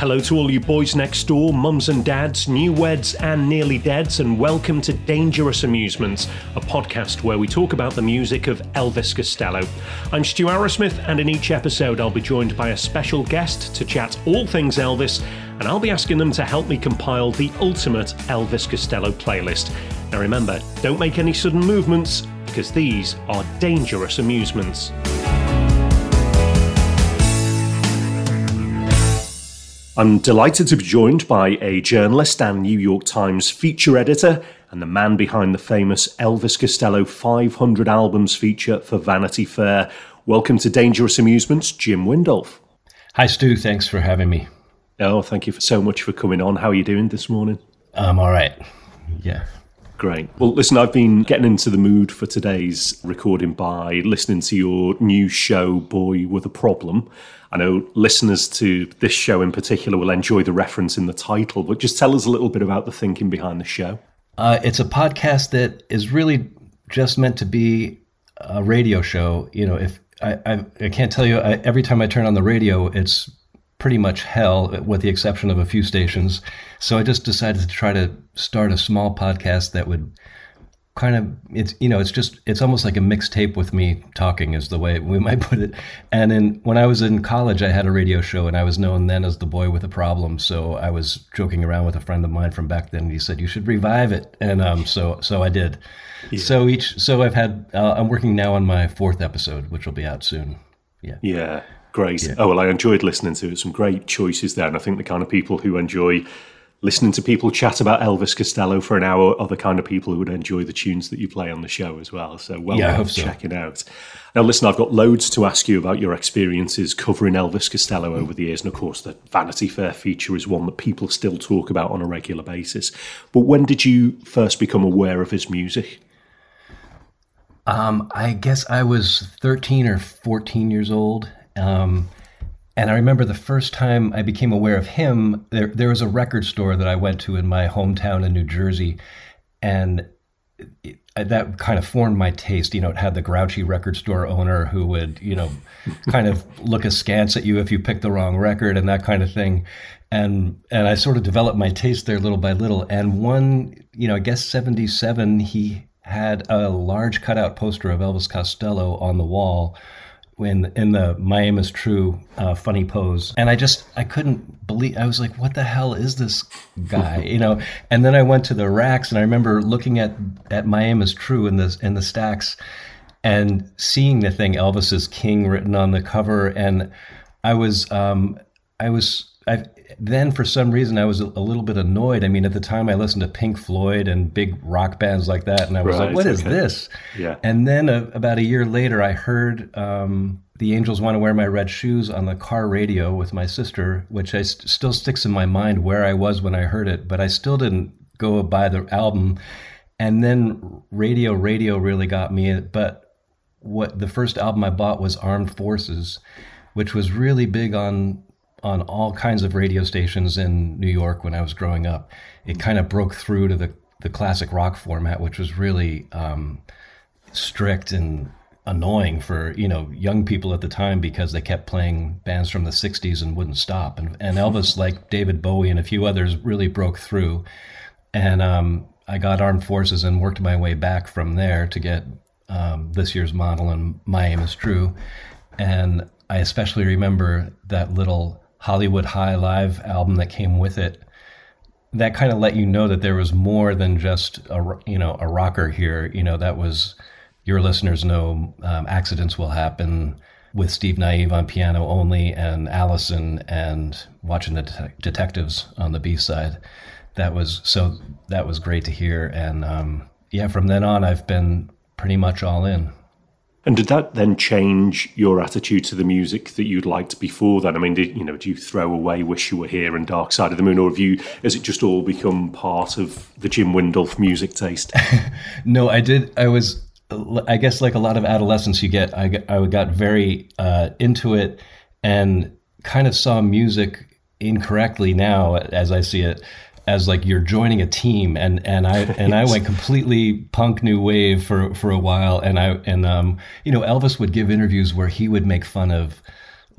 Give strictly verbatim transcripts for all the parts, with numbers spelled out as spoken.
Hello to all you boys next door, mums and dads, new weds and nearly deads, and welcome to Dangerous Amusements, a podcast where we talk about the music of Elvis Costello. I'm Stu Arrowsmith, and in each episode I'll be joined by a special guest to chat all things Elvis, and I'll be asking them to help me compile the ultimate Elvis Costello playlist. Now remember, don't make any sudden movements, because these are dangerous amusements. I'm delighted to be joined by a journalist and New York Times feature editor and the man behind the famous Elvis Costello five hundred albums feature for Vanity Fair. Welcome to Dangerous Amusements, Jim Windolf. Hi, Stu. Thanks for having me. Oh, thank you so much for coming on. How are you doing this morning? I'm all right. Yeah. Great. Well, listen, I've been getting into the mood for today's recording by listening to your new show, Boy With a Problem. I know listeners to this show in particular will enjoy the reference in the title, but just tell us a little bit about the thinking behind the show. Uh, it's a podcast that is really just meant to be a radio show. You know, if I, I, I can't tell you, I, every time I turn on the radio, it's pretty much hell, with the exception of a few stations. So I just decided to try to start a small podcast that would kind of, it's, you know, it's just, it's almost like a mixtape with me talking is the way we might put it. And then when I was in college, I had a radio show, and I was known then as the Boy With a Problem. So I was joking around with a friend of mine from back then, and he said, you should revive it. And um, so so I did. Yeah. So each, so I've had, uh, I'm working now on my fourth episode, which will be out soon. Yeah. Yeah. Great. Yeah. Oh, well, I enjoyed listening to it. Some great choices there. And I think the kind of people who enjoy listening to people chat about Elvis Costello for an hour are the kind of people who would enjoy the tunes that you play on the show as well. So well yeah, worth so. checking out. Now, listen, I've got loads to ask you about your experiences covering Elvis Costello over the years. And of course, the Vanity Fair feature is one that people still talk about on a regular basis. But when did you first become aware of his music? Um, I guess I was thirteen or fourteen years old. Um, and I remember the first time I became aware of him, there, there was a record store that I went to in my hometown in New Jersey. And it, that kind of formed my taste. You know, it had the grouchy record store owner who would, you know, kind of look askance at you if you picked the wrong record and that kind of thing. And, and I sort of developed my taste there little by little. And one, you know, I guess seventy-seven, he had a large cutout poster of Elvis Costello on the wall in, in the My Aim Is True uh, funny pose. And I just, I couldn't believe, I was like, what the hell is this guy? You know, and then I went to the racks, and I remember looking at, at My Aim Is True in the, in the stacks and seeing the thing, Elvis is King, written on the cover. And I was, um, I was, I then for some reason I was a, a little bit annoyed. I mean, at the time I listened to Pink Floyd and big rock bands like that, and I was right, like, "What okay. is this?" Yeah. And then uh, about a year later, I heard um, "The Angels Want to Wear My Red Shoes" on the car radio with my sister, which I st- still sticks in my mind where I was when I heard it. But I still didn't go buy the album. And then radio, radio really got me. But what the first album I bought was Armed Forces, which was really big on. on all kinds of radio stations in New York when I was growing up. It kind of broke through to the, the classic rock format, which was really um, strict and annoying for, you know, young people at the time, because they kept playing bands from the sixties and wouldn't stop. And, and Elvis, like David Bowie and a few others, really broke through. And um, I got Armed Forces and worked my way back from there to get um, This Year's Model and My Aim Is True. And I especially remember that little Hollywood High Live album that came with it. That kind of let you know that there was more than just a, you know, a rocker here. You know, that was, your listeners know, um, Accidents Will Happen with Steve Naive on piano only, and Allison, and Watching the Det- Detectives on the B side. That was, so that was great to hear. And um, yeah, from then on, I've been pretty much all in. And did that then change your attitude to the music that you'd liked before then? I mean, did you know, do you throw away Wish You Were Here and Dark Side of the Moon, or have you, has it just all become part of the Jim Windolf music taste? No, I did. I was, I guess like a lot of adolescents you get, I got, I got very uh, into it and kind of saw music incorrectly now, as I see it, as like you're joining a team, and and I and I went completely punk new wave for for a while, and I and um you know, Elvis would give interviews where he would make fun of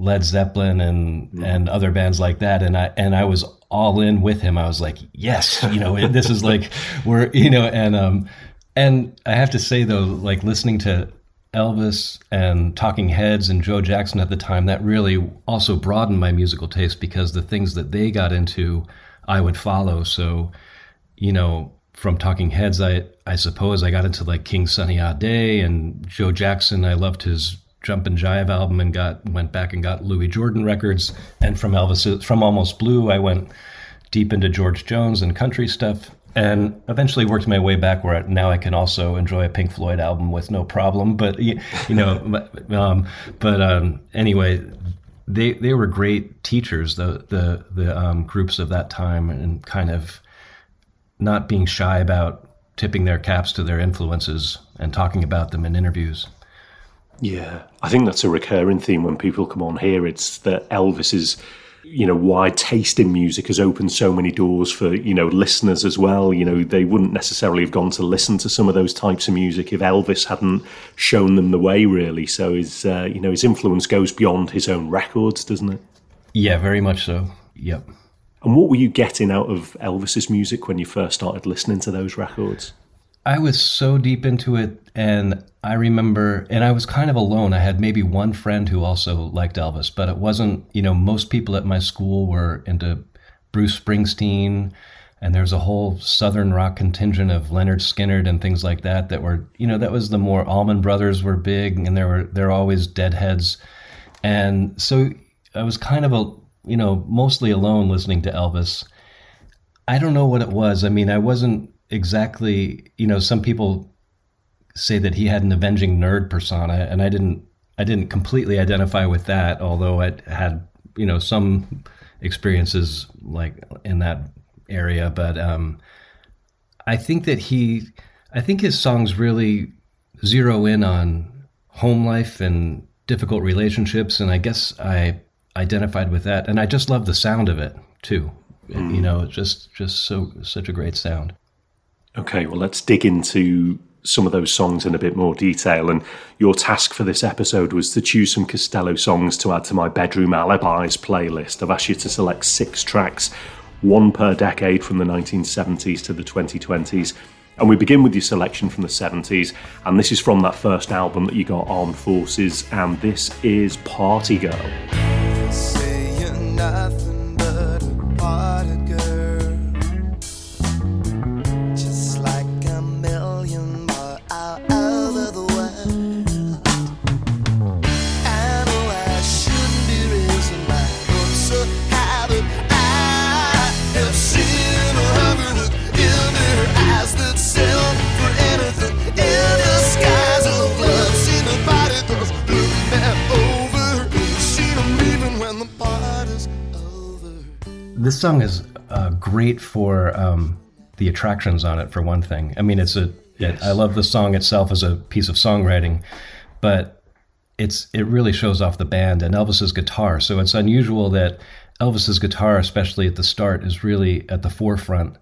Led Zeppelin and mm. and other bands like that, and I and I was all in with him. I was like, yes, you know, this is like we're you know, and um and I have to say though, like listening to Elvis and Talking Heads and Joe Jackson at the time, that really also broadened my musical taste, because the things that they got into, I would follow. So, you know, from Talking Heads, I I suppose I got into like King Sunny Ade, and Joe Jackson, I loved his Jumpin' Jive album and got went back and got Louis Jordan records. And from Elvis, from Almost Blue, I went deep into George Jones and country stuff, and eventually worked my way back where now I can also enjoy a Pink Floyd album with no problem. But you, you know, um, but um, anyway, they they were great teachers, the the the um, groups of that time, and kind of not being shy about tipping their caps to their influences and talking about them in interviews. Yeah, I think that's a recurring theme when people come on here. It's that Elvis's, you know, wide taste in music has opened so many doors for, you know, listeners as well. You know, they wouldn't necessarily have gone to listen to some of those types of music if Elvis hadn't shown them the way, really. So his, uh, you know, his influence goes beyond his own records, doesn't it? Yeah, very much so. Yep. And what were you getting out of Elvis's music when you first started listening to those records? I was so deep into it, and I remember, and I was kind of alone. I had maybe one friend who also liked Elvis, but it wasn't, you know, most people at my school were into Bruce Springsteen, and there's a whole Southern rock contingent of Leonard Skinner and things like that that were, you know, that was the more, Allman Brothers were big, and there were, there were always Deadheads. And so I was kind of a, you know, mostly alone listening to Elvis. I don't know what it was. I mean, I wasn't exactly, you know, some people say that he had an avenging nerd persona, and I didn't I didn't completely identify with that, although I had, you know, some experiences like in that area. But um, I think that he, I think his songs really zero in on home life and difficult relationships, and I guess I identified with that, and I just love the sound of it too. Mm. You know, just just so such a great sound. Okay, well, let's dig into some of those songs in a bit more detail. And your task for this episode was to choose some Costello songs to add to my Bedroom Alibis playlist. I've asked you to select six tracks, one per decade from the nineteen seventies to the twenty twenties. And we begin with your selection from the seventies. And this is from that first album that you got, Armed Forces. And this is Party Girl. Say you're nothing but a party girl. This song is uh, great for um, the attractions on it, for one thing. I mean, it's a. Yes. It, I love the song itself as a piece of songwriting, but it's it really shows off the band and Elvis's guitar. So it's unusual that Elvis's guitar, especially at the start, is really at the forefront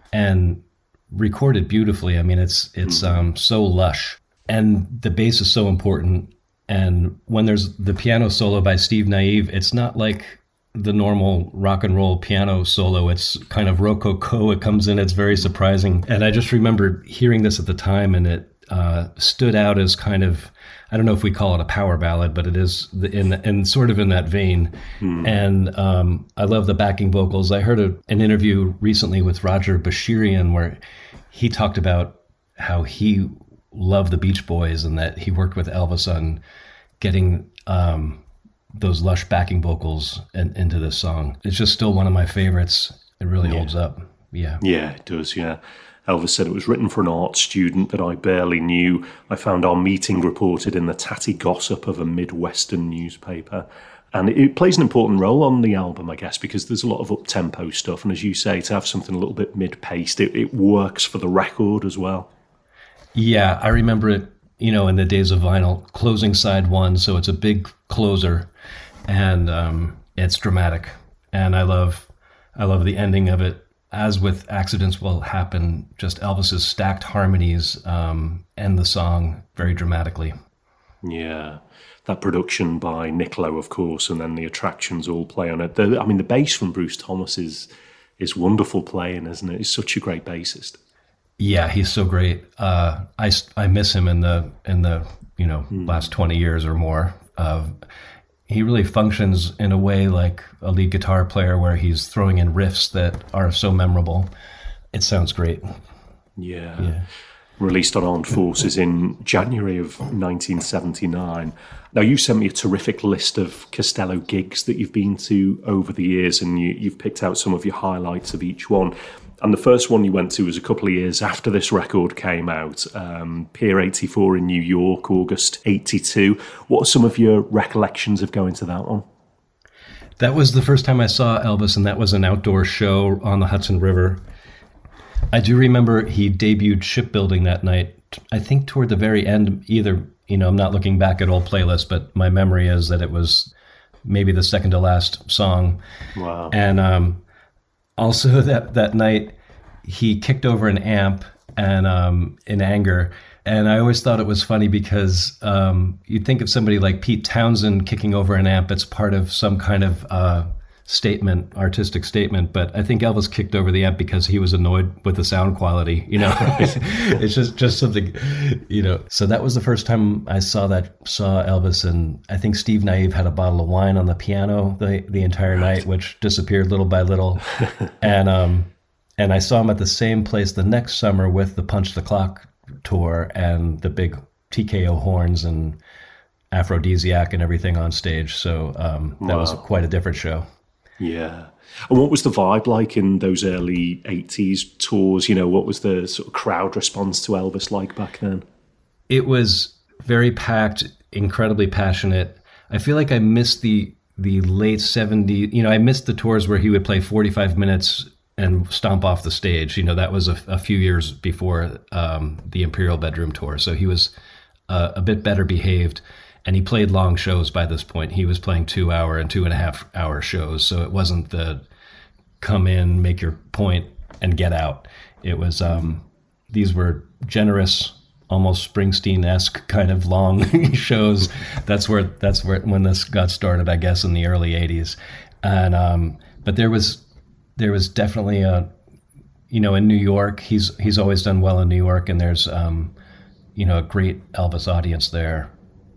and recorded beautifully. I mean, it's it's um, so lush, and the bass is so important. And when there's the piano solo by Steve Naive, it's not like the normal rock and roll piano solo. It's kind of rococo. It comes in, it's very surprising. And I just remember hearing this at the time, and it uh, stood out as kind of, I don't know if we call it a power ballad, but it is in, in sort of in that vein. Hmm. And um, I love the backing vocals. I heard a, an interview recently with Roger Bashirian where he talked about how he loved the Beach Boys and that he worked with Elvis on getting um, those lush backing vocals in, into this song. It's just still one of my favorites. It really yeah. holds up. Yeah. Yeah, it does, yeah. Elvis said it was written for an art student that I barely knew. I found our meeting reported in the tatty gossip of a Midwestern newspaper. And it plays an important role on the album, I guess, because there's a lot of up-tempo stuff. And as you say, to have something a little bit mid-paced, it, it works for the record as well. Yeah, I remember it, you know, in the days of vinyl, closing side one. So it's a big closer. And um, it's dramatic, and I love, I love the ending of it. As with Accidents Will Happen, just Elvis's stacked harmonies um, end the song very dramatically. Yeah. That production by Nick Lowe, of course, and then the attractions all play on it. The, I mean, the bass from Bruce Thomas is is wonderful playing, isn't it? He's such a great bassist. Yeah, he's so great. Uh, I, I miss him in the in the you know mm. last twenty years or more. Uh, he really functions in a way like a lead guitar player, where he's throwing in riffs that are so memorable. It sounds great. Yeah. yeah. Released on Armed Forces in January of nineteen seventy-nine. Now, you sent me a terrific list of Costello gigs that you've been to over the years, and you, you've picked out some of your highlights of each one. And the first one you went to was a couple of years after this record came out, um, Pier eighty-four in New York, August eighty-two. What are some of your recollections of going to that one? That was the first time I saw Elvis, and that was an outdoor show on the Hudson River. I do remember he debuted Shipbuilding that night, I think toward the very end, either, you know, I'm not looking back at old playlists, but my memory is that it was maybe the second to last song. Wow. And um, also that, that night, he kicked over an amp and um, in anger. And I always thought it was funny because um, you'd think of somebody like Pete Townsend kicking over an amp, it's part of some kind of uh, statement, artistic statement. But I think Elvis kicked over the amp because he was annoyed with the sound quality, you know. It's just, just something, you know. So that was the first time I saw that, saw Elvis. And I think Steve Naive had a bottle of wine on the piano the, the entire night, which disappeared little by little. and um, and I saw him at the same place the next summer with the Punch the Clock tour and the big T K O horns and Aphrodisiac and everything on stage. So um, that wow. was quite a different show. Yeah. And what was the vibe like in those early eighties tours? You know, what was the sort of crowd response to Elvis like back then? It was very packed, incredibly passionate. I feel like I missed the the late seventies. You know, I missed the tours where he would play forty-five minutes and stomp off the stage. You know, that was a, a few years before um, the Imperial Bedroom Tour. So he was uh, a bit better behaved. And he played long shows by this point. He was playing two hour and two and a half hour shows. So it wasn't the come in, make your point, and get out. It was, um, these were generous, almost Springsteen-esque kind of long shows. That's where, that's where, when this got started, I guess, in the early eighties. And, um, but there was, there was definitely a, you know, in New York, he's, he's always done well in New York, and there's, um, you know, a great Elvis audience there.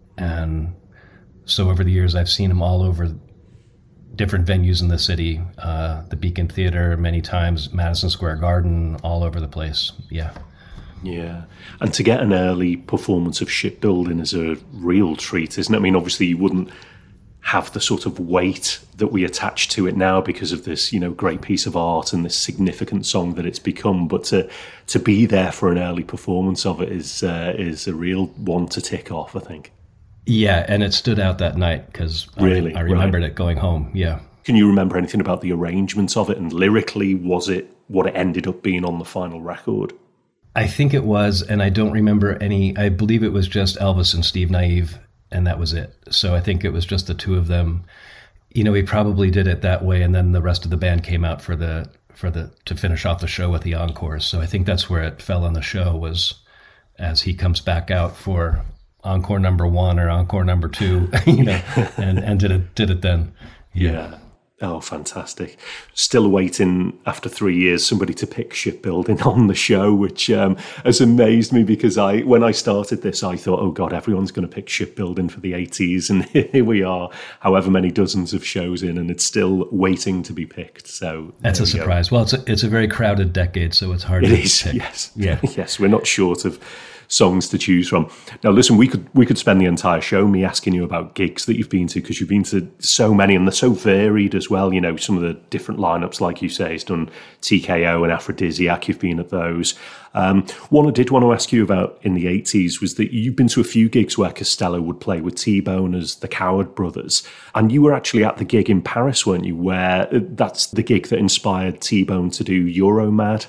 And so over the years, I've seen him all over different venues in the city, uh, the Beacon Theater many times, Madison Square Garden, all over the place. Yeah. Yeah. And to get an early performance of Shipbuilding is a real treat, isn't it? I mean, obviously you wouldn't have the sort of weight that we attach to it now because of this, you know, great piece of art and this significant song that it's become. But to to be there for an early performance of it is uh, is a real one to tick off, I think. Yeah, and it stood out that night because really? I, I remembered right. it going home, yeah. Can you remember anything about the arrangements of it? And lyrically, was it what it ended up being on the final record? I think it was, and I don't remember any. I believe it was just Elvis and Steve Naive, and that was it. So I think it was just the two of them. You know, he probably did it that way, and then the rest of the band came out for the for the to finish off the show with the encores. So I think that's where it fell on the show, was as he comes back out for encore number one or encore number two, you know, and, and did it did it then. Yeah. yeah. Oh, fantastic. Still waiting after three years somebody to pick Shipbuilding on the show, which um, has amazed me because I when I started this, I thought, oh God, everyone's going to pick Shipbuilding for the eighties. And here we are, however many dozens of shows in, and it's still waiting to be picked. So that's a surprise. Go. Well, it's a, it's a very crowded decade, so it's hard it to is, pick. Yes. Yeah. Yes, we're not short of songs to choose from. Now, listen, we could we could spend the entire show me asking you about gigs that you've been to, because you've been to so many, and they're so varied as well. You know, some of the different lineups, like you say, it's done T K O and Aphrodisiac. You've been at those. Um, one I did want to ask you about in the eighties was that you've been to a few gigs where Costello would play with T-Bone as the Coward Brothers, and you were actually at the gig in Paris, weren't you? Where that's the gig that inspired T-Bone to do Euromad.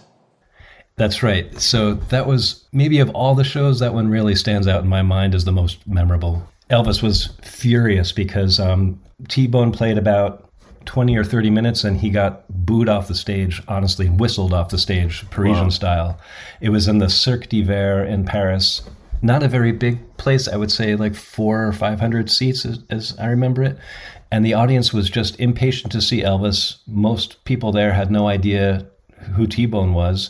That's right. So that was, maybe of all the shows, that one really stands out in my mind as the most memorable. Elvis was furious because um, T-Bone played about twenty or thirty minutes and he got booed off the stage, honestly, whistled off the stage, Parisian wow. style. It was in the Cirque d'Hiver in Paris, not a very big place. I would say like four or five hundred seats, as, as I remember it. And the audience was just impatient to see Elvis. Most people there had no idea who T-Bone was,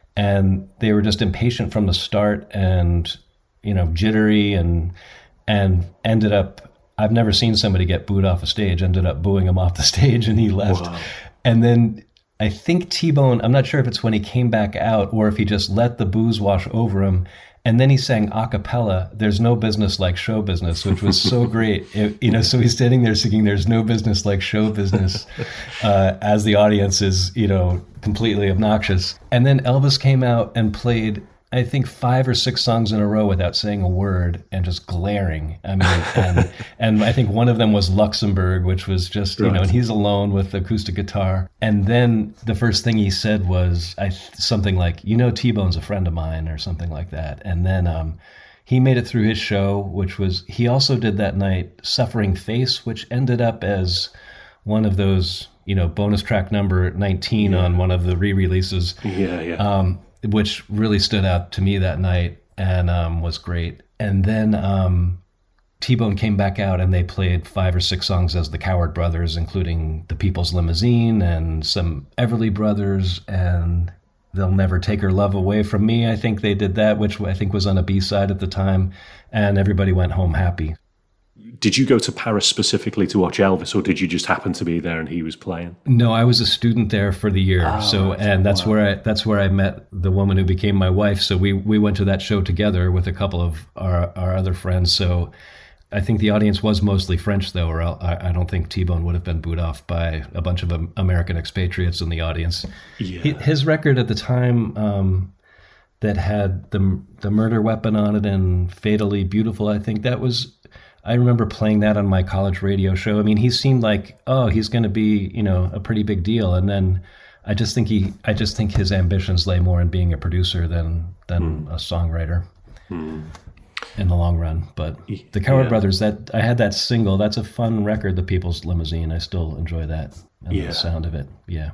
and they were just impatient from the start, and you know, jittery, and and ended up. I've never seen somebody get booed off a stage. Ended up booing him off the stage, and he left. Wow. And then I think T-Bone, I'm not sure if it's when he came back out or if he just let the booze wash over him. And then he sang a cappella, "There's No Business Like Show Business," which was so great. It, you know, so he's standing there singing "There's No Business Like Show Business" uh, as the audience is, you know, completely obnoxious. And then Elvis came out and played, I think, five or six songs in a row without saying a word and just glaring. I mean, and, and I think one of them was Luxembourg, which was just, you right. know, and he's alone with the acoustic guitar. And then the first thing he said was I, something like, you know, T-Bone's a friend of mine, or something like that. And then um, he made it through his show, which was, he also did that night Suffering Face, which ended up as one of those, you know, bonus track number nineteen yeah. on one of the re-releases. Yeah, yeah. Um, which really stood out to me that night and um, was great. And then um, T-Bone came back out and they played five or six songs as the Coward Brothers, including The People's Limousine and some Everly Brothers and They'll Never Take Her Love Away From Me. I think they did that, which I think was on a B-side at the time, and everybody went home happy. Did you go to Paris specifically to watch Elvis, or did you just happen to be there and he was playing? No, I was a student there for the year. Oh, so, right. and that's wow. where I that's where I met the woman who became my wife. So we we went to that show together with a couple of our our other friends. So I think the audience was mostly French, though, or I, I don't think T-Bone would have been booed off by a bunch of American expatriates in the audience. Yeah. His record at the time um, that had the the Murder Weapon on it and Fatally Beautiful, I think that was. I remember playing that on my college radio show. I mean, he seemed like, oh, he's going to be, you know, a pretty big deal. And then I just think he, I just think his ambitions lay more in being a producer than than mm. a songwriter mm. in the long run. But the Coward yeah. Brothers, that I had that single. That's a fun record, The People's Limousine. I still enjoy that and yeah. the sound of it. Yeah.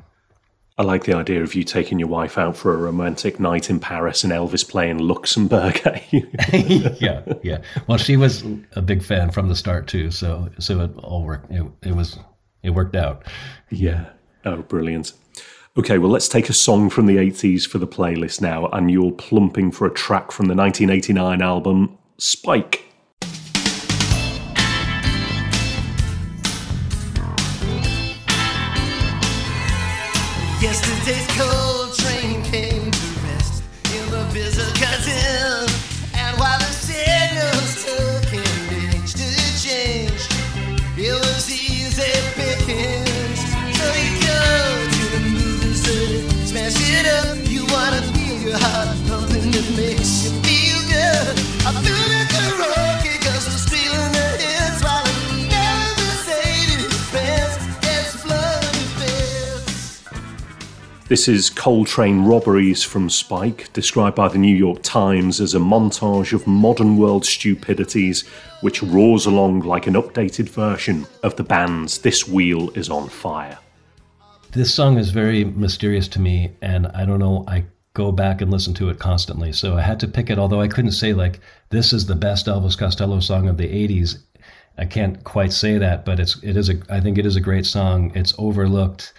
I like the idea of you taking your wife out for a romantic night in Paris and Elvis playing Luxembourg. yeah, yeah. Well, she was a big fan from the start too, so so it all worked. It, it was it worked out. Yeah. Oh, brilliant. Okay, well, let's take a song from the eighties for the playlist now, and you're plumping for a track from the nineteen eighty-nine album Spike. Yesterday's cold train came to rest in the Visitor's Inn, and while the signals took an age to change, it was easy pickings. So you go to the movies and smash it up. You wanna feel your heart pumping, that makes you feel good. I feel like a rocket 'cause I'm stealing the hits while I'm never saying it best. It's flooded beds. This is Coltrane Robberies from Spike, described by the New York Times as a montage of modern world stupidities which roars along like an updated version of the band's This Wheel Is on Fire. This song is very mysterious to me, and I don't know, I go back and listen to it constantly, so I had to pick it, although I couldn't say, like, this is the best Elvis Costello song of the eighties. I can't quite say that, but it's it is a I think it is a great song. It's overlooked,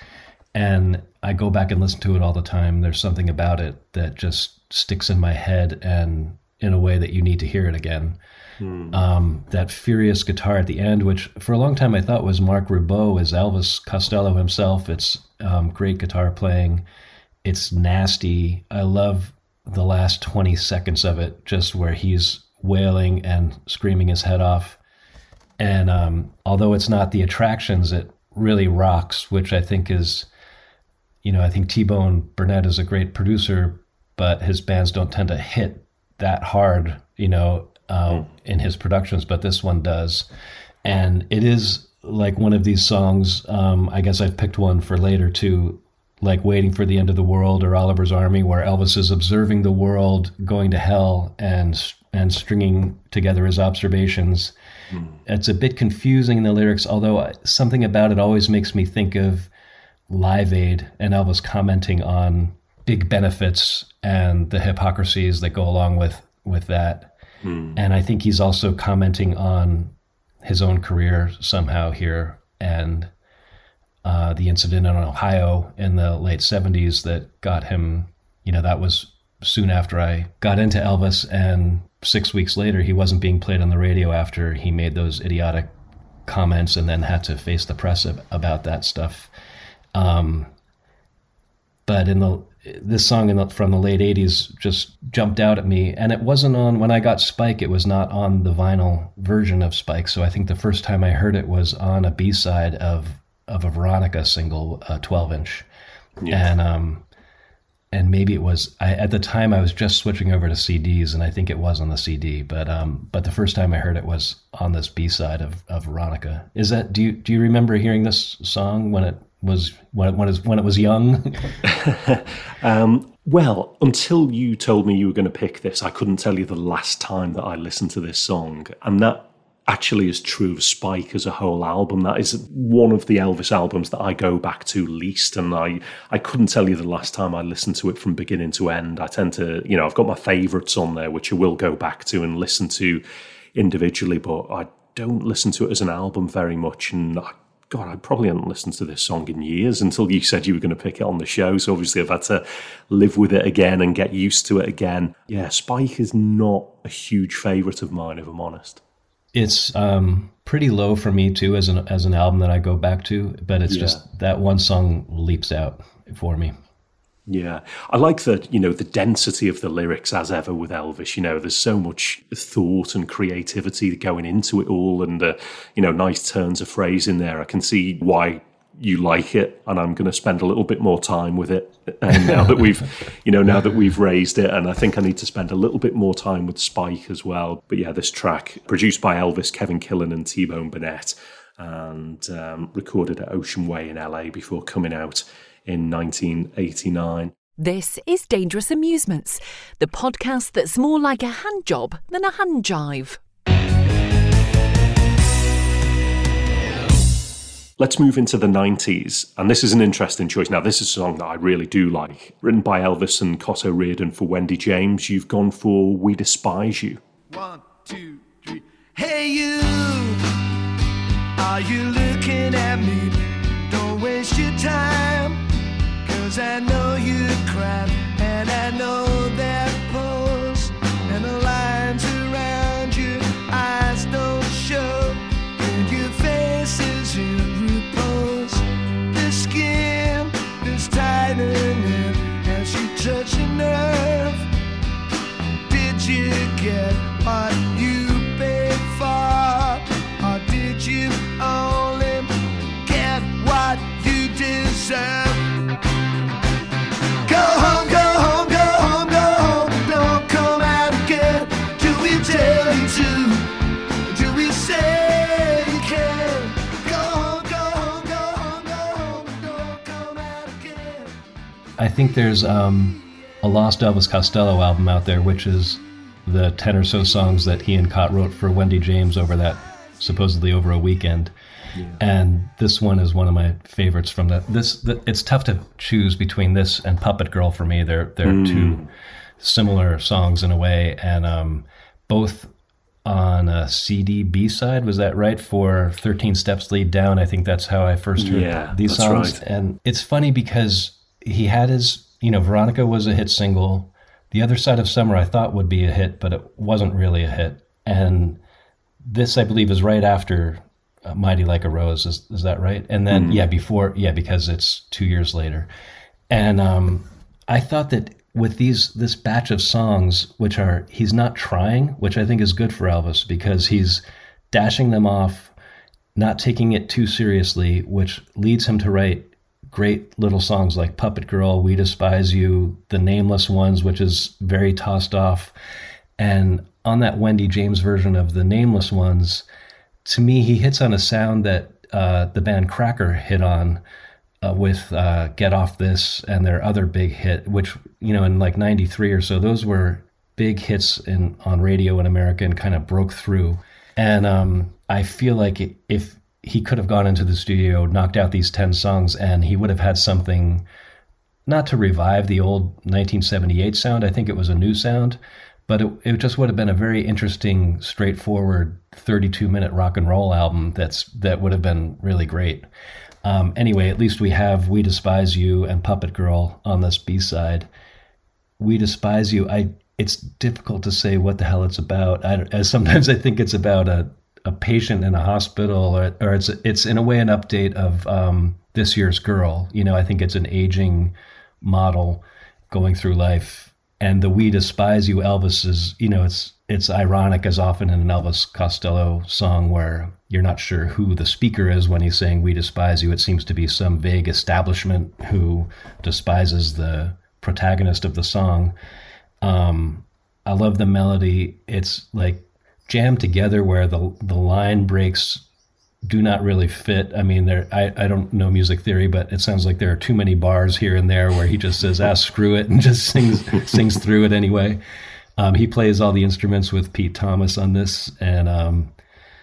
and I go back and listen to it all the time. There's something about it that just sticks in my head, and in a way that you need to hear it again. Mm. Um, that furious guitar at the end, which for a long time I thought was Marc Ribot, is Elvis Costello himself. It's um, great guitar playing. It's nasty. I love the last twenty seconds of it, just where he's wailing and screaming his head off. And um, although it's not the Attractions, it really rocks, which I think is, you know, I think T-Bone Burnett is a great producer, but his bands don't tend to hit that hard, you know, uh, mm. in his productions, but this one does. And it is like one of these songs, um, I guess I've picked one for later too, like Waiting for the End of the World or Oliver's Army, where Elvis is observing the world going to hell and and stringing together his observations. Mm. It's a bit confusing in the lyrics, although something about it always makes me think of Live Aid and Elvis commenting on big benefits and the hypocrisies that go along with, with that. Mm. And I think he's also commenting on his own career somehow here, and uh, the incident in Ohio in the late seventies that got him, you know, that was soon after I got into Elvis, and six weeks later he wasn't being played on the radio after he made those idiotic comments and then had to face the press about that stuff. Um, but in the this song in the, from the late eighties just jumped out at me, and it wasn't on, when I got Spike, it was not on the vinyl version of Spike, so I think the first time I heard it was on a B-side of of a Veronica single, a twelve inch. Yeah. And um, and maybe it was, I, at the time I was just switching over to C Ds, and I think it was on the C D, but um, but the first time I heard it was on this B-side of, of Veronica. Is that, do you do you remember hearing this song when it was when it, when it, when it was young? um, well, until you told me you were going to pick this, I couldn't tell you the last time that I listened to this song, and that actually is true of Spike as a whole album. That is one of the Elvis albums that I go back to least, and I, I couldn't tell you the last time I listened to it from beginning to end. I tend to, you know, I've got my favourites on there, which I will go back to and listen to individually, but I don't listen to it as an album very much, and I God, I probably hadn't listened to this song in years until you said you were going to pick it on the show. So obviously I've had to live with it again and get used to it again. Yeah, Spike is not a huge favourite of mine, if I'm honest. It's um, pretty low for me too as an as an album that I go back to, but it's yeah. just that one song leaps out for me. Yeah, I like the, you know, the density of the lyrics as ever with Elvis. You know, there's so much thought and creativity going into it all, and uh, you know, nice turns of phrase in there. I can see why you like it, and I'm going to spend a little bit more time with it. And now that we've, you know, now that we've raised it, and I think I need to spend a little bit more time with Spike as well. But yeah, this track produced by Elvis, Kevin Killen, and T-Bone Burnett, and um, recorded at Ocean Way in L A before coming out in nineteen eighty-nine. This is Dangerous Amusements, the podcast that's more like a hand job than a hand jive. Let's move into the nineties, and this is an interesting choice. Now, this is a song that I really do like. Written by Elvis and Cotto Reardon for Wendy James. You've gone for We Despise You. One, two, three. Hey you, are you looking at me? Don't waste your time, 'cause I know you cried, and I know that pose, and the lines around your eyes don't show, and your face is in repose. The skin is tightening as you touch a nerve. Did you get what you paid for, or did you only get what you deserve? Go home, go home, go home, go home, don't come out again. Do we tell you to? Do we say you can? Go home, go home, go home, go home, don't come out again. I think there's um, a Lost Elvis Costello album out there, which is the ten or so songs that he and Cot wrote for Wendy James over that, supposedly over a weekend. Yeah. And this one is one of my favorites from that. This, the, it's tough to choose between this and Puppet Girl for me. They're they're mm. two similar songs in a way, and um, both on a C D B side. Was that right? For thirteen Steps Lead Down. I think that's how I first heard yeah, these that's songs. Right. And it's funny because he had his, you know, Veronica was a hit single. The Other Side of Summer I thought would be a hit, but it wasn't really a hit. And this, I believe, is right after Uh, Mighty Like a Rose, is is that right? And then, mm. yeah, before, yeah, because it's two years later. And um, I thought that with these this batch of songs, which are, he's not trying, which I think is good for Elvis, because he's dashing them off, not taking it too seriously, which leads him to write great little songs like Puppet Girl, We Despise You, The Nameless Ones, which is very tossed off. And on that Wendy James version of The Nameless Ones, to me, he hits on a sound that uh, the band Cracker hit on uh, with uh, Get Off This and their other big hit, which, you know, in like ninety-three or so, those were big hits in on radio in America and kind of broke through. And um, I feel like if he could have gone into the studio, knocked out these ten songs, and he would have had something, not to revive the old nineteen seventy-eight sound, I think it was a new sound, but it, it just would have been a very interesting, straightforward thirty-two minute rock and roll album that's that would have been really great. Um, anyway, at least we have We Despise You and Puppet Girl on this B-side. We Despise You, I it's difficult to say what the hell it's about. I, as sometimes I think it's about a, a patient in a hospital, or, or it's it's in a way an update of um, This Year's Girl. You know, I think it's an aging model going through life. And the We Despise You Elvis is, you know, it's it's ironic as often in an Elvis Costello song where you're not sure who the speaker is when he's saying we despise you. It seems to be some vague establishment who despises the protagonist of the song. Um, I love the melody. It's like jammed together where the the line breaks do not really fit. I mean, there. I, I don't know music theory, but it sounds like there are too many bars here and there where he just says, ah, screw it, and just sings sings through it anyway. Um, he plays all the instruments with Pete Thomas on this, and um,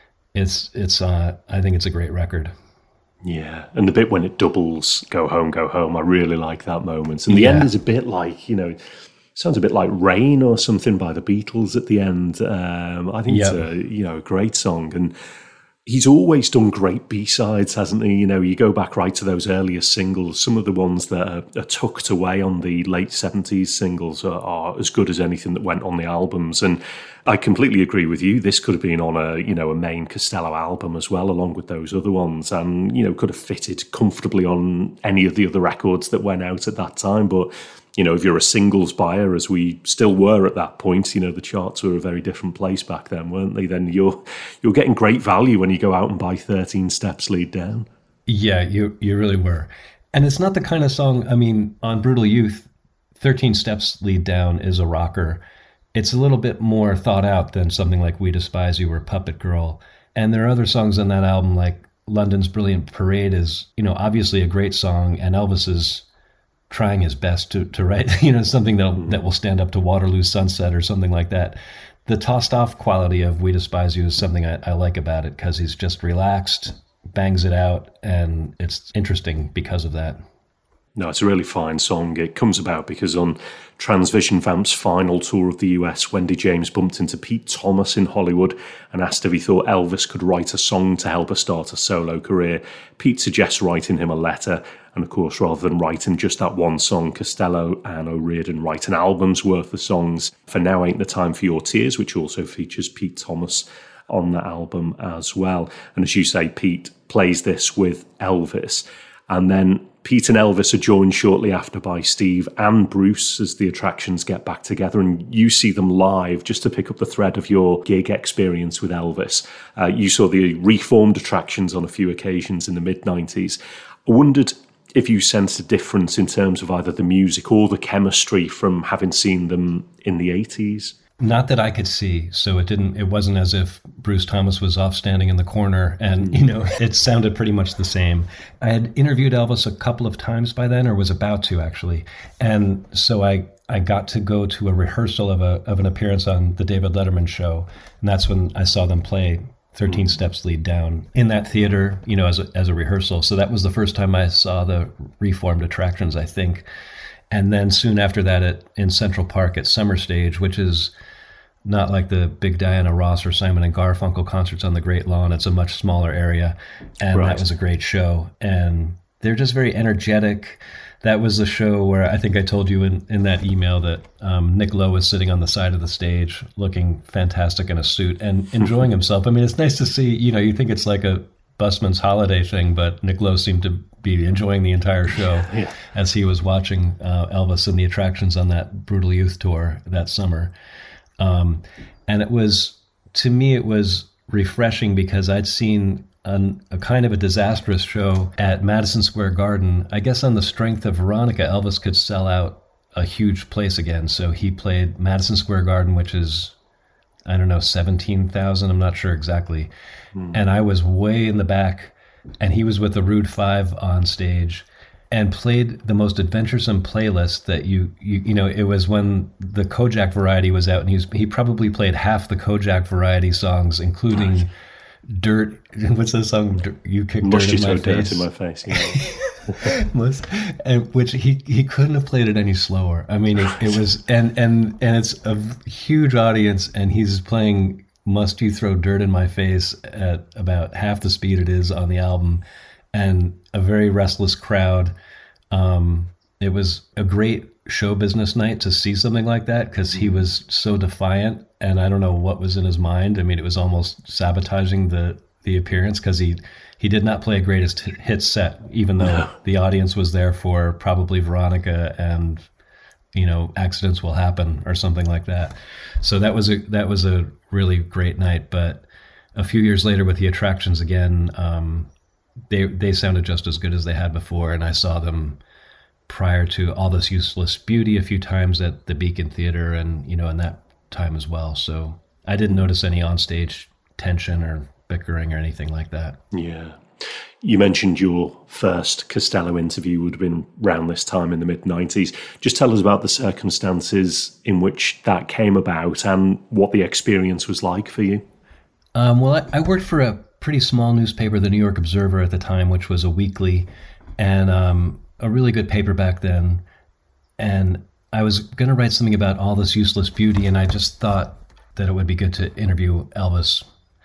it's it's. Uh, I think it's a great record. Yeah, and the bit when it doubles, go home, go home, I really like that moment. And the Yeah. end is a bit like, you know, sounds a bit like Rain or something by the Beatles at the end. Um, I think Yep. it's a, you know, a great song. And he's always done great B-sides, hasn't he? You know, you go back right to those earlier singles. Some of the ones that are, are tucked away on the late seventies singles are, are as good as anything that went on the albums. And I completely agree with you. This could have been on a, you know, a main Costello album as well, along with those other ones, and, you know, could have fitted comfortably on any of the other records that went out at that time. But, you know, if you're a singles buyer, as we still were at that point, you know, the charts were a very different place back then, weren't they? Then you're you're getting great value when you go out and buy thirteen Steps Lead Down. Yeah, you you really were. And it's not the kind of song, I mean, on Brutal Youth, thirteen Steps Lead Down is a rocker. It's a little bit more thought out than something like We Despise You or Puppet Girl. And there are other songs on that album, like London's Brilliant Parade is, you know, obviously a great song, and Elvis is trying his best to, to write, you know, something that mm-hmm. that will stand up to Waterloo Sunset or something like that. The tossed off quality of We Despise You is something I, I like about it, because he's just relaxed, bangs it out, and it's interesting because of that. No, it's a really fine song. It comes about because on Transvision Vamp's final tour of the U S, Wendy James bumped into Pete Thomas in Hollywood and asked if he thought Elvis could write a song to help her start a solo career. Pete suggests writing him a letter, and of course, rather than writing just that one song, Costello and O'Riordan write an album's worth of songs for Now Ain't the Time for Your Tears, which also features Pete Thomas on the album as well. And as you say, Pete plays this with Elvis, and then Pete and Elvis are joined shortly after by Steve and Bruce as the Attractions get back together, and you see them live. Just to pick up the thread of your gig experience with Elvis, uh, you saw the reformed Attractions on a few occasions in the mid nineties. I wondered if you sensed a difference in terms of either the music or the chemistry from having seen them in the eighties. Not that I could see, so it didn't. It wasn't as if Bruce Thomas was off standing in the corner, and you know, it sounded pretty much the same. I had interviewed Elvis a couple of times by then, or was about to actually, and so I I got to go to a rehearsal of a of an appearance on the David Letterman show, and that's when I saw them play thirteen Steps Lead Down in that theater, you know, as a, as a rehearsal. So that was the first time I saw the reformed Attractions, I think. And then soon after that, at in Central Park at Summer Stage, which is not like the big Diana Ross or Simon and Garfunkel concerts on the Great Lawn. It's a much smaller area, and right. That was a great show. And they're just very energetic. That was the show where I think I told you in, in that email that um, Nick Lowe was sitting on the side of the stage looking fantastic in a suit and enjoying himself. I mean, it's nice to see, you know, you think it's like a busman's holiday thing, but Nick Lowe seemed to be enjoying the entire show yeah. as he was watching uh, Elvis and the Attractions on that Brutal Youth tour that summer. Um, and it was, to me, it was refreshing because I'd seen an, a kind of a disastrous show at Madison Square Garden. I guess on the strength of Veronica, Elvis could sell out a huge place again. So he played Madison Square Garden, which is, I don't know, seventeen thousand. I'm not sure exactly. Mm. And I was way in the back, and he was with the Rude Five on stage, and played the most adventuresome playlist that you, you, you know, it was when the Kojak Variety was out, and he was, he probably played half the Kojak Variety songs, including, dirt. What's the song? You kick Must dirt in you my throw face. dirt in my face. Yeah. Must, and which he, he couldn't have played it any slower. I mean, it, it was, and, and, and it's a huge audience, and he's playing Must You Throw Dirt in My Face at about half the speed it is on the album, and a very restless crowd. Um, it was a great show business night to see something like that, because he was so defiant, and I don't know what was in his mind. I mean, it was almost sabotaging the, the appearance, because he, he did not play a greatest hit set, even though no. the audience was there for probably Veronica and, you know, Accidents Will Happen or something like that. So that was a that was a really great night. But a few years later with the Attractions again, um, they they sounded just as good as they had before, and I saw them prior to All This Useless Beauty a few times at the Beacon Theater, and you know, in that time as well. So I didn't notice any onstage tension or bickering or anything like that. Yeah. You mentioned your first Costello interview would have been around this time in the mid nineties. Just tell us about the circumstances in which that came about and what the experience was like for you. Um, well, I, I worked for a pretty small newspaper, the New York Observer at the time, which was a weekly, and um, a really good paper back then. And I was going to write something about All This Useless Beauty, and I just thought that it would be good to interview Elvis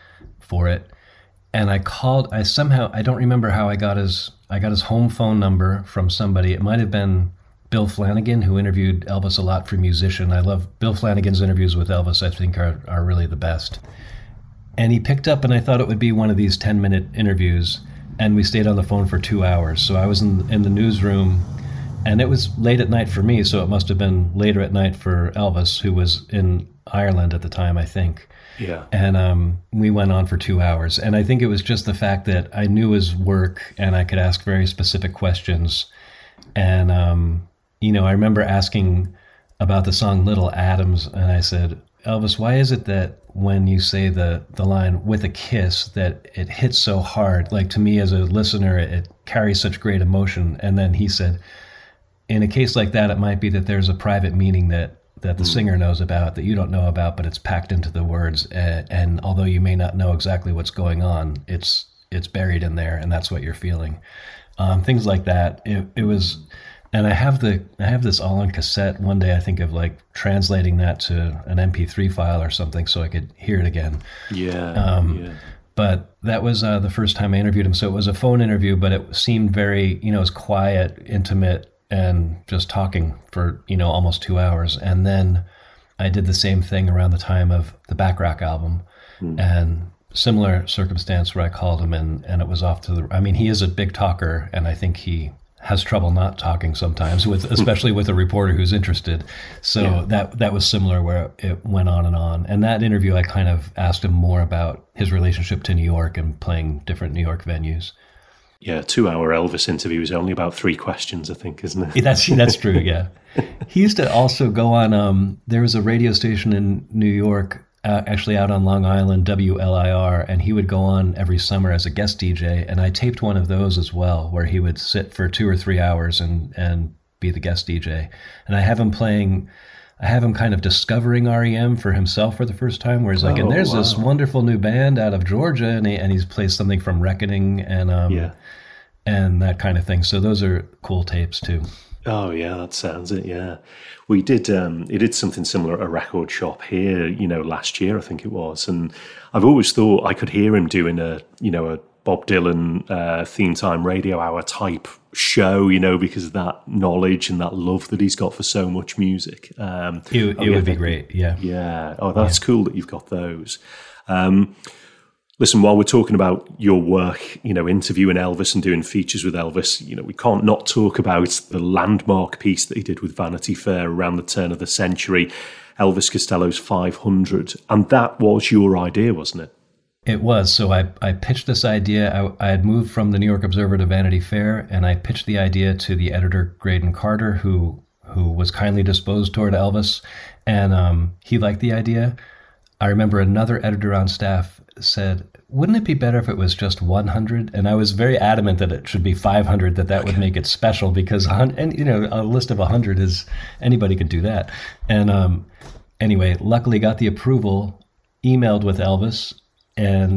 for it. And I called, I somehow, I don't remember how I got his, I got his home phone number from somebody. It might have been Bill Flanagan, who interviewed Elvis a lot for Musician. I love Bill Flanagan's interviews with Elvis, I think are, are really the best. And he picked up, and I thought it would be one of these ten minute interviews. And we stayed on the phone for two hours. So I was in, in the newsroom, and it was late at night for me. So it must have been later at night for Elvis, who was in Ireland at the time, I think. Yeah. And um, we went on for two hours. And I think it was just the fact that I knew his work and I could ask very specific questions. And, um, you know, I remember asking about the song Little Adams, and I said, Elvis, why is it that when you say the, the line with a kiss that it hits so hard? Like, to me as a listener, it, it carries such great emotion. And then he said, in a case like that, it might be that there's a private meaning that that the singer knows about, that you don't know about, but it's packed into the words. And, and although you may not know exactly what's going on, it's it's buried in there, and that's what you're feeling. Um, things like that. It, it was, and I have the I have this all on cassette. One day I think of like translating that to an M P three file or something so I could hear it again. Yeah. Um, yeah. But that was uh, the first time I interviewed him. So it was a phone interview, but it seemed very, you know, it was quiet, intimate, and just talking for, you know, almost two hours. And then I did the same thing around the time of the Backrack album, mm. and similar circumstance where I called him, and, and it was off to the, I mean, he is a big talker, and I think he has trouble not talking sometimes, with especially with a reporter who's interested. So yeah. that that was similar, where it went on and on. And that interview, I kind of asked him more about his relationship to New York and playing different New York venues. Yeah, two-hour Elvis interview is only about three questions, I think, isn't it? That's that's true, yeah. He used to also go on, um, there was a radio station in New York, uh, actually out on Long Island, W L I R, and he would go on every summer as a guest D J, and I taped one of those as well, where he would sit for two or three hours and, and be the guest D J. And I have him playing... I have him kind of discovering R E M for himself for the first time, where he's like, oh, and there's wow. this wonderful new band out of Georgia, and he, and he's plays something from Reckoning and um, yeah. and that kind of thing. So those are cool tapes too. Oh yeah, that sounds it. Yeah, we did. Um, he did something similar at a record shop here, you know, last year I think it was, and I've always thought I could hear him doing a, you know, a Bob Dylan uh, theme time radio hour type show, you know, because of that knowledge and that love that he's got for so much music. Um, it it oh, yeah, would be great, yeah. Yeah. Oh, that's yeah. cool that you've got those. Um, listen, while we're talking about your work, you know, interviewing Elvis and doing features with Elvis, you know, we can't not talk about the landmark piece that he did with Vanity Fair around the turn of the century, Elvis Costello's five hundred. And that was your idea, wasn't it? It was. So I, I pitched this idea. I, I had moved from the New York Observer to Vanity Fair, and I pitched the idea to the editor, Graydon Carter, who who was kindly disposed toward Elvis, and um, he liked the idea. I remember another editor on staff said, wouldn't it be better if it was just one hundred? And I was very adamant that it should be five hundred, that that okay. would make it special, because, and you know, a list of one hundred is, anybody could do that. And um, anyway, luckily got the approval, emailed with Elvis, and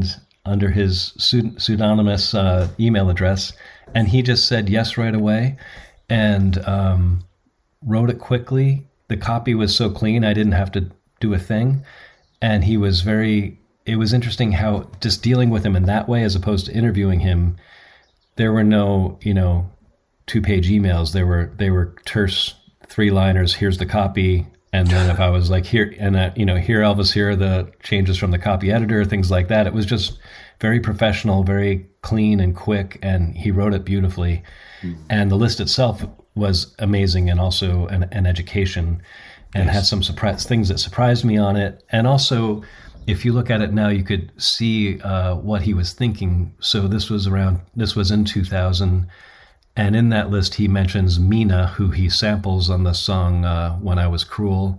under his pseudonymous uh, email address, and he just said yes right away, and um, wrote it quickly. The copy was so clean, I didn't have to do a thing, and he was very. It was interesting how just dealing with him in that way, as opposed to interviewing him, there were no, you know, two-page emails. They were they were terse three-liners. Here's the copy. And then if I was like, here, and uh, you know, here, Elvis, here are the changes from the copy editor, things like that. It was just very professional, very clean and quick, and he wrote it beautifully. Mm. And the list itself was amazing, and also an, an education, and yes. had some surprise things that surprised me on it. And also, if you look at it now, you could see uh, what he was thinking. So this was around, this was in two thousand. And in that list, he mentions Mina, who he samples on the song uh, When I Was Cruel.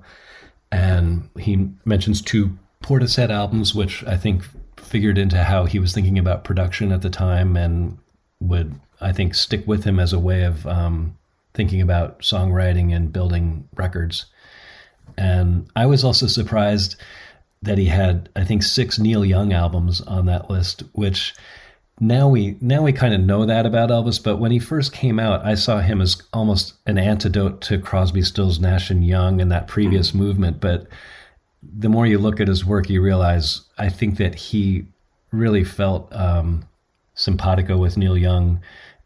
And he mentions two Portishead albums, which I think figured into how he was thinking about production at the time, and would, I think, stick with him as a way of um, thinking about songwriting and building records. And I was also surprised that he had, I think, six Neil Young albums on that list, which... Now we now we kind of know that about Elvis, but when he first came out, I saw him as almost an antidote to Crosby, Stills, Nash and Young and that previous mm-hmm. movement. But the more you look at his work, you realize I think that he really felt um, simpatico with Neil Young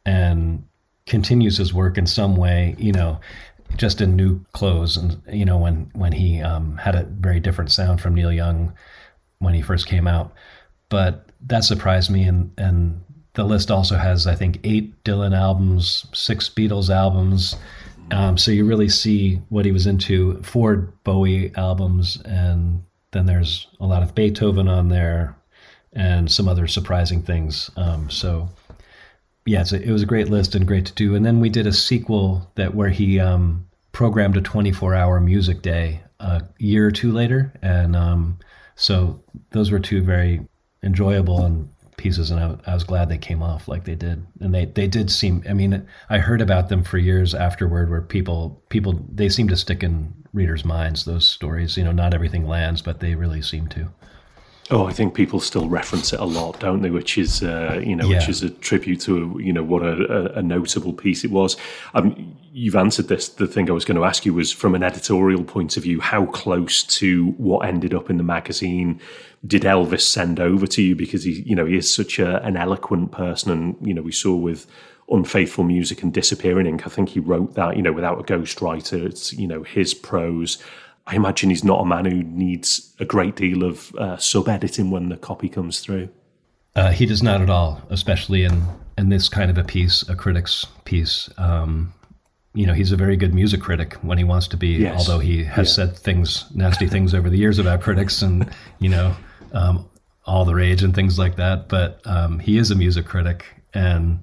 and continues his work in some way, you know, just in new clothes. And, you know, when, when he um, had a very different sound from Neil Young when he first came out. But that surprised me, and, and the list also has, I think, eight Dylan albums, six Beatles albums. Um, so you really see what he was into. Four Bowie albums, and then there's a lot of Beethoven on there, and some other surprising things. Um, so yeah, it's a, it was a great list and great to do. And then we did a sequel that where he um, programmed a twenty-four hour music day a year or two later, and um, so those were two very enjoyable and pieces, and I, I was glad they came off like they did. And they, they did seem, I mean, I heard about them for years afterward, where people, people, they seem to stick in readers' minds, those stories. You know, not everything lands, but they really seem to. Oh, I think people still reference it a lot, don't they? Which is, uh, you know, yeah. which is a tribute to, you know, what a, a notable piece it was. Um, you've answered this. The thing I was going to ask you was, from an editorial point of view, how close to what ended up in the magazine did Elvis send over to you? Because he, you know, he is such a, an eloquent person, and you know, we saw with Unfaithful Music and Disappearing Ink, I think he wrote that, you know, without a ghostwriter. It's, you know, his prose. I imagine he's not a man who needs a great deal of uh, sub-editing when the copy comes through. Uh, he does not at all, especially in, in this kind of a piece, a critic's piece. Um, you know, he's a very good music critic when he wants to be, yes. although he has yeah. said things, nasty things over the years about critics and, you know, um, all the rage and things like that. But um, he is a music critic, and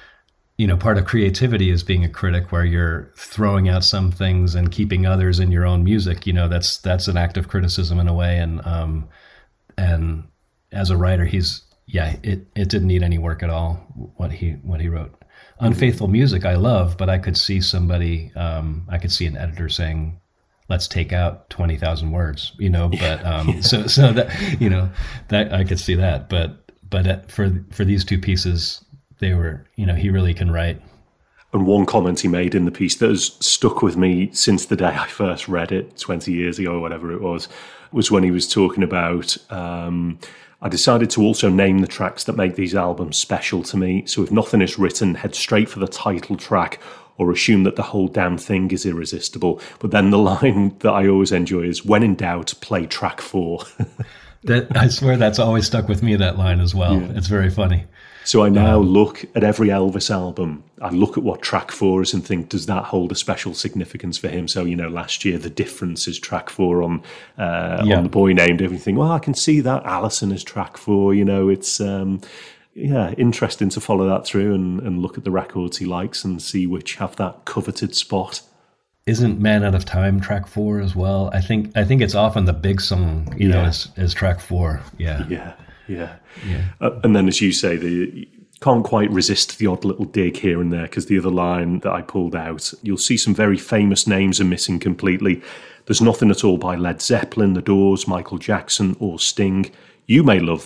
you know, part of creativity is being a critic, where you're throwing out some things and keeping others in your own music. You know, that's that's an act of criticism in a way. And um, and as a writer, he's yeah, it, it didn't need any work at all, what he what he wrote. Unfaithful Music I love, but I could see somebody, um, I could see an editor saying, let's take out twenty thousand words, you know. But um, yeah. so so that, you know, that I could see that. But but for for these two pieces, they were, you know, he really can write. And one comment he made in the piece that has stuck with me since the day I first read it twenty years ago or whatever it was, was when he was talking about, um, I decided to also name the tracks that make these albums special to me. So if nothing is written, head straight for the title track, or assume that the whole damn thing is irresistible. But then the line that I always enjoy is, when in doubt, play track four. That, I swear that's always stuck with me, that line as well. Yeah. It's very funny. So I now um, look at every Elvis album, I look at what track four is and think, does that hold a special significance for him? So, you know, last year, The Difference is track four on uh, yeah. on The Boy Named Everything. Well, I can see that. Allison is track four, you know, it's, um, yeah, interesting to follow that through and, and look at the records he likes and see which have that coveted spot. Isn't Man Out of Time track four as well? I think I think it's often the big song, you yeah. know, as, as track four. Yeah. Yeah. Yeah. yeah. Uh, and then, as you say, the you can't quite resist the odd little dig here and there, because the other line that I pulled out, you'll see some very famous names are missing completely. There's nothing at all by Led Zeppelin, The Doors, Michael Jackson, or Sting. You may love them,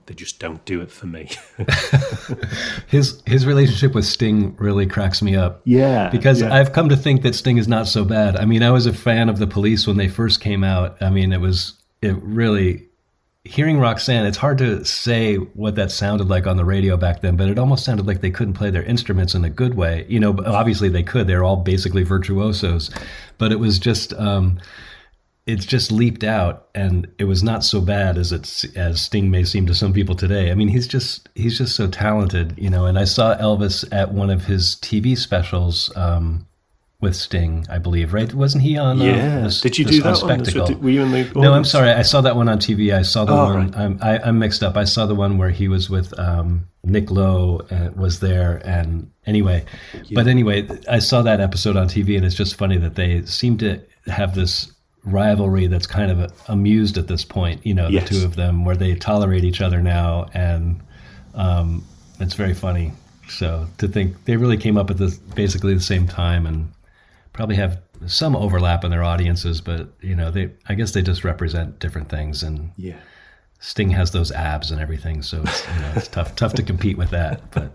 they just don't do it for me. his his relationship with Sting really cracks me up. Yeah. Because yeah. I've come to think that Sting is not so bad. I mean, I was a fan of the Police when they first came out. I mean, it was, it really, hearing Roxanne, it's hard to say what that sounded like on the radio back then, but it almost sounded like they couldn't play their instruments in a good way. You know, obviously they could. They're all basically virtuosos. But it was just... Um, it's just leaped out, and it was not so bad as it's as Sting may seem to some people today. I mean, he's just he's just so talented, you know. And I saw Elvis at one of his T V specials um, with Sting, I believe, right? Wasn't he on? Uh, yeah. this, did you this do that Spectacle? One? Were you in the audience? No, I'm sorry. I saw that one on T V. I saw the oh, one. Right. I'm, I, I'm mixed up. I saw the one where he was with um, Nick Lowe uh, was there, and anyway. Yeah. But anyway, I saw that episode on T V, and it's just funny that they seem to have this rivalry that's kind of amused at this point, you know, yes. the two of them, where they tolerate each other now, and um, it's very funny. So to think they really came up at this basically the same time, and probably have some overlap in their audiences, but you know, they I guess they just represent different things, and yeah. Sting has those abs and everything, so it's, you know, it's tough tough to compete with that, but.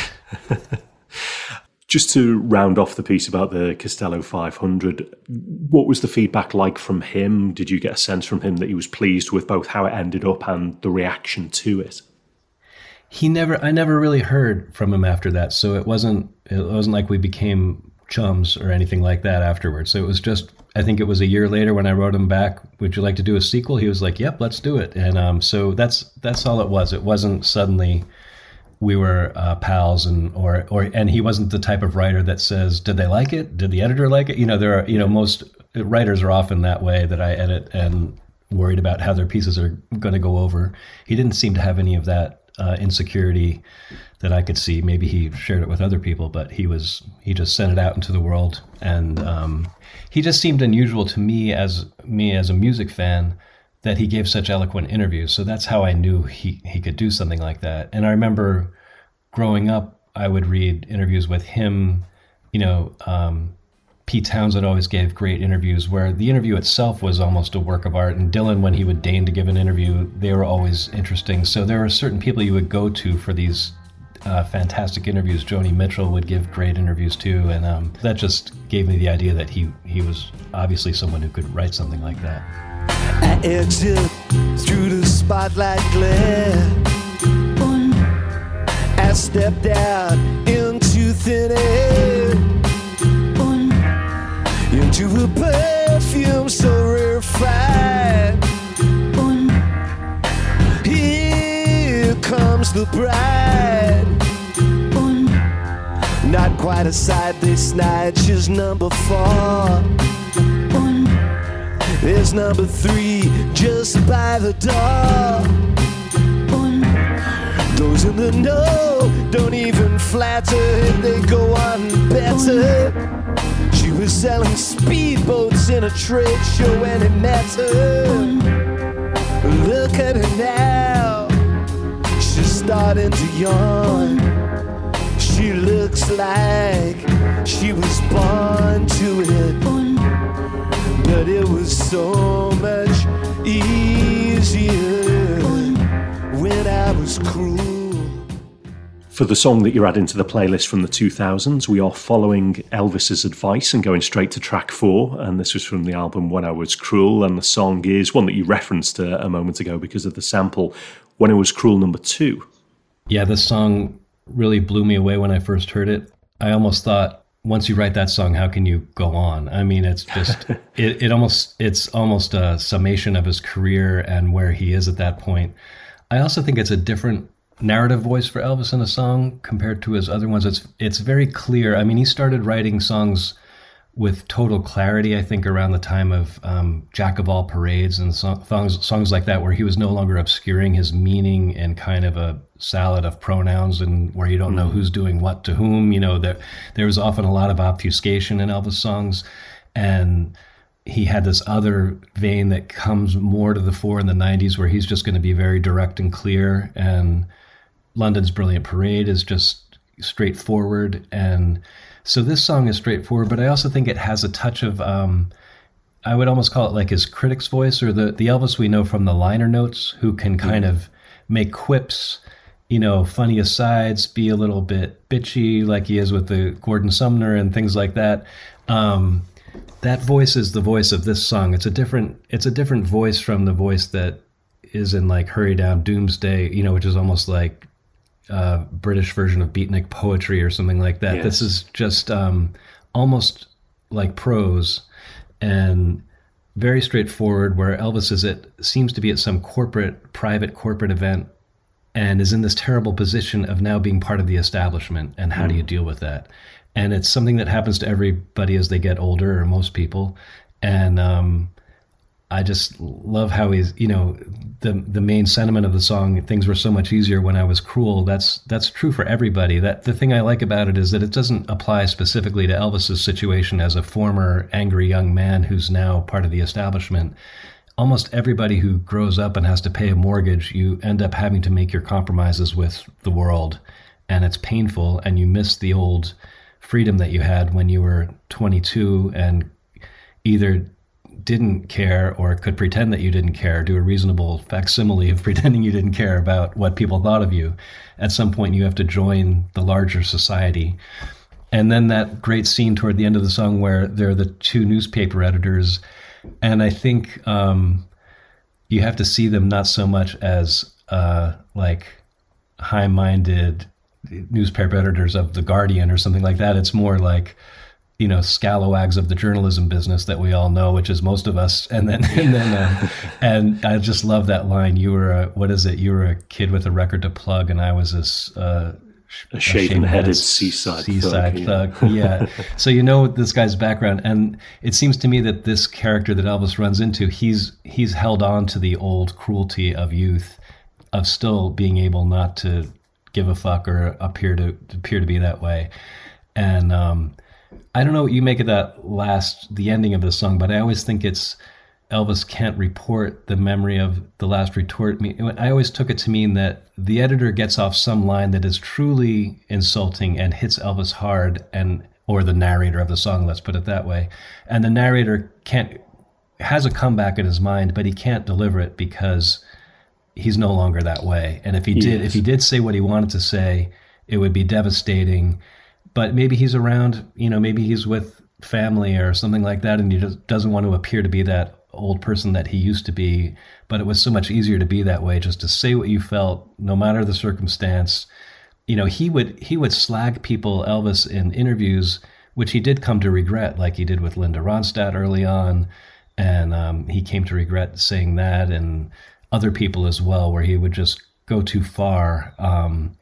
Just to round off the piece about the Costello five hundred, what was the feedback like from him? Did you get a sense from him that he was pleased with both how it ended up and the reaction to it? He never, I never really heard from him after that, so it wasn't, it wasn't like we became chums or anything like that afterwards. So it was just, I think it was a year later when I wrote him back, would you like to do a sequel? He was like, yep, let's do it. And um, so that's that's all it was. It wasn't suddenly we were uh, pals, and or or and he wasn't the type of writer that says, did they like it? Did the editor like it? You know, there are, you know, most writers are often that way, that I edit and worried about how their pieces are going to go over. He didn't seem to have any of that uh, insecurity that I could see. Maybe he shared it with other people, but he was he just sent it out into the world, and um, he just seemed unusual to me as me as a music fan, that he gave such eloquent interviews. So that's how I knew he, he could do something like that. And I remember growing up, I would read interviews with him. You know, um, Pete Townsend always gave great interviews where the interview itself was almost a work of art. And Dylan, when he would deign to give an interview, they were always interesting. So there were certain people you would go to for these uh, fantastic interviews. Joni Mitchell would give great interviews too. And um, that just gave me the idea that he, he was obviously someone who could write something like that. I exit through the spotlight glare. I stepped out into thin air, into a perfume so rarefied. Here comes the bride. Not quite a sight this night, she's number four. There's number three just by the door. Those in the know don't even flatter, they go on better. She was selling speedboats in a trade show when it met her. Look at her now, she's starting to yawn. She looks like she was born to it. But it was so much easier when I was cruel. For the song that you're adding to the playlist from the two thousands, we are following Elvis's advice and going straight to track four. And this was from the album When I Was Cruel. And the song is one that you referenced a, a moment ago because of the sample, When I Was Cruel number two. Yeah, this song really blew me away when I first heard it. I almost thought, once you write that song, how can you go on? I mean, it's just, it, it almost, it's almost a summation of his career and where he is at that point. I also think it's a different narrative voice for Elvis in a song compared to his other ones. It's, it's very clear. I mean, he started writing songs with total clarity, I think, around the time of um, Jack of All Parades and so- songs, songs like that, where he was no longer obscuring his meaning in kind of a salad of pronouns and where you don't know who's doing what to whom. You know, there, there was often a lot of obfuscation in Elvis songs. And he had this other vein that comes more to the fore in the nineties where he's just going to be very direct and clear. And London's Brilliant Parade is just straightforward. And so this song is straightforward, but I also think it has a touch of, um, I would almost call it like his critic's voice, or the, the Elvis we know from the liner notes, who can kind of make quips, you know, funny asides, be a little bit bitchy like he is with the Gordon Sumner and things like that. Um, that voice is the voice of this song. It's a different, it's a different voice from the voice that is in like Hurry Down Doomsday, you know, which is almost like a British version of beatnik poetry or something like that. Yes. This is just um, almost like prose and very straightforward, where Elvis is at, seems to be at some corporate, private corporate event and is in this terrible position of now being part of the establishment. And how mm. do you deal with that? And it's something that happens to everybody as they get older, or most people. And um, I just love how he's, you know, the the main sentiment of the song, things were so much easier when I was cruel. That's that's true for everybody. That the thing I like about it is that it doesn't apply specifically to Elvis's situation as a former angry young man who's now part of the establishment. Almost everybody who grows up and has to pay a mortgage, you end up having to make your compromises with the world, and it's painful, and you miss the old freedom that you had when you were twenty-two and either didn't care or could pretend that you didn't care, do a reasonable facsimile of pretending you didn't care about what people thought of you. At some point you have to join the larger society. And then that great scene toward the end of the song where they're the two newspaper editors, and I think um, you have to see them not so much as uh, like high-minded newspaper editors of The Guardian or something like that. It's more like, you know, scalawags of the journalism business that we all know, which is most of us. And then, and then, uh, and I just love that line. You were a, what is it? You were a kid with a record to plug, and I was this uh, a shaven-headed seaside seaside thug. thug. Yeah. So you know this guy's background, and it seems to me that this character that Elvis runs into, he's he's held on to the old cruelty of youth, of still being able not to give a fuck or appear to appear to be that way, and. um I don't know what you make of that last, the ending of the song, but I always think it's Elvis can't report the memory of the last retort. I always took it to mean that the editor gets off some line that is truly insulting and hits Elvis hard, and or the narrator of the song, let's put it that way. And the narrator can't has a comeback in his mind, but he can't deliver it because he's no longer that way. And if he did, yes. if he did say what he wanted to say, it would be devastating. But maybe he's around, you know, maybe he's with family or something like that, and he just doesn't want to appear to be that old person that he used to be. But it was so much easier to be that way, just to say what you felt, no matter the circumstance. You know, he would he would slag people, Elvis, in interviews, which he did come to regret, like he did with Linda Ronstadt early on. And um, he came to regret saying that, and other people as well, where he would just go too far. Um,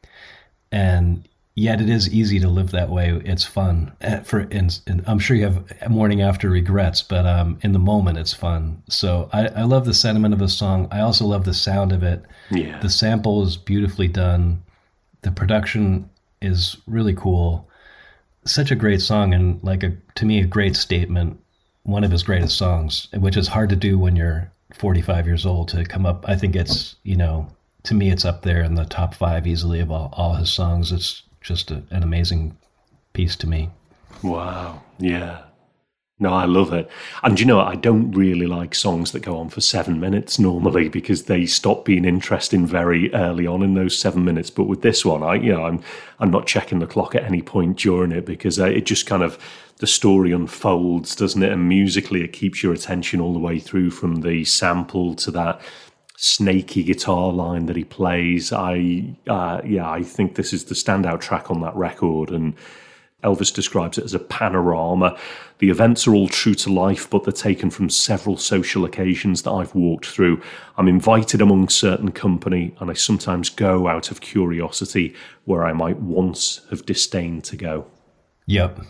and Yet it is easy to live that way. It's fun. For and, and I'm sure you have morning after regrets, but um, in the moment it's fun. So I, I love the sentiment of the song. I also love the sound of it. Yeah. The sample is beautifully done. The production is really cool. Such a great song, and like a to me a great statement. One of his greatest songs, which is hard to do when you're forty-five years old to come up. I think it's, you know, to me it's up there in the top five easily of all, all his songs. It's just a, an amazing piece to me. Wow. Yeah. No, I love it. And you know, I don't really like songs that go on for seven minutes normally, because they stop being interesting very early on in those seven minutes. But with this one, I, you know, I'm I'm not checking the clock at any point during it, because uh, it just kind of, the story unfolds, doesn't it? And musically, it keeps your attention all the way through, from the sample to that snaky guitar line that he plays. I, uh, yeah, I think this is the standout track on that record, and Elvis describes it as a panorama. The events are all true to life, but they're taken from several social occasions that I've walked through. I'm invited among certain company, and I sometimes go out of curiosity where I might once have disdained to go. Yep.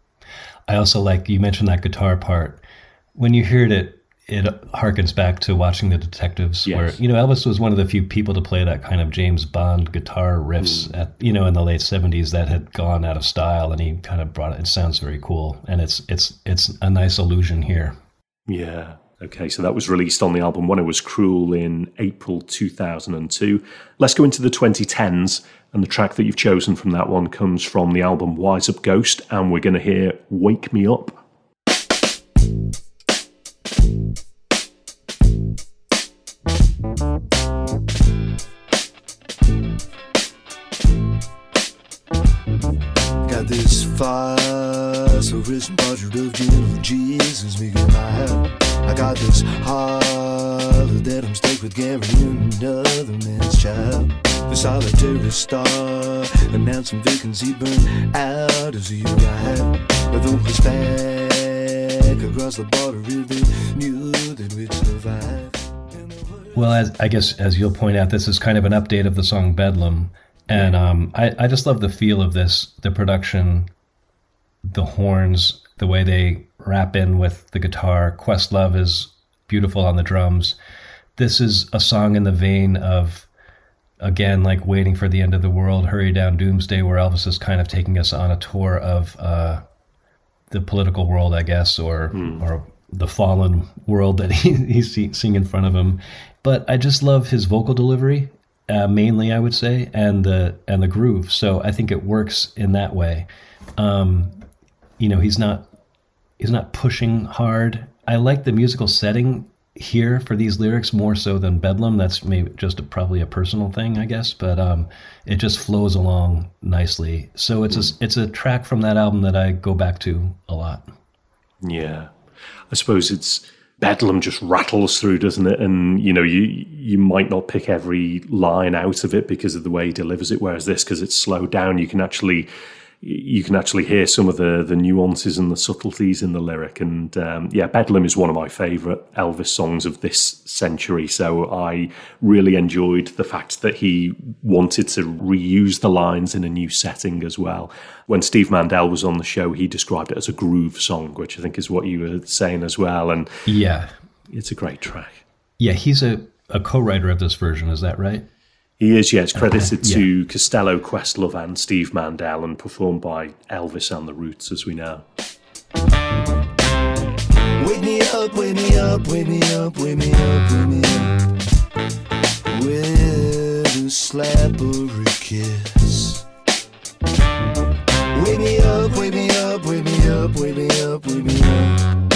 I also like, you mentioned that guitar part. When you heard it, it harkens back to watching The Detectives, yes. where, you know, Elvis was one of the few people to play that kind of James Bond guitar riffs, mm. at, you know, in the late seventies that had gone out of style, and he kind of brought it. It sounds very cool, and it's it's it's a nice illusion here. Yeah. Okay, so that was released on the album When It Was Cruel in April two thousand two. Let's go into the twenty tens, and the track that you've chosen from that one comes from the album Wise Up Ghost, and we're going to hear Wake Me Up. phosphorus and portrait of you, Jesus, me get my help. I got this heart that I'm stuck with carrying another man's child. The solitary star announcing vacancy burned out as the year I had. But though it's back across the border, if they knew that we'd survive. Well, as, I guess as you'll point out, this is kind of an update of the song Bedlam. And um, I, I just love the feel of this, the production, the horns, the way they wrap in with the guitar. Questlove is beautiful on the drums. This is a song in the vein of, again, like Waiting for the End of the World, Hurry Down Doomsday, where Elvis is kind of taking us on a tour of uh, the political world, I guess, or mm. or the fallen world that he, he's seeing in front of him. But I just love his vocal delivery, uh, mainly, I would say, and the and the groove. So I think it works in that way. Um, you know, he's not he's not pushing hard. I like the musical setting here for these lyrics more so than Bedlam. That's maybe just a, probably a personal thing, I guess, but um, it just flows along nicely. So it's a, it's a track from that album that I go back to a lot. Yeah, I suppose it's Bedlam just rattles through, doesn't it? And you know, you you might not pick every line out of it because of the way he delivers it. Whereas this, because it's slowed down, you can actually. You can actually hear some of the, the nuances and the subtleties in the lyric. And um, yeah, Bedlam is one of my favourite Elvis songs of this century. So I really enjoyed the fact that he wanted to reuse the lines in a new setting as well. When Steve Mandel was on the show, he described it as a groove song, which I think is what you were saying as well. And yeah, it's a great track. Yeah, he's a, a co-writer of this version, is that right? He is, yeah. It's credited okay, yeah. to Costello, Questlove and Steve Mandel and performed by Elvis and the Roots, as we know. Wake me up, wake me up, wake me up, wake me up, wake me up with a slap or a kiss. Wake me up, wake me up, wake me up, wake me up, wake me up.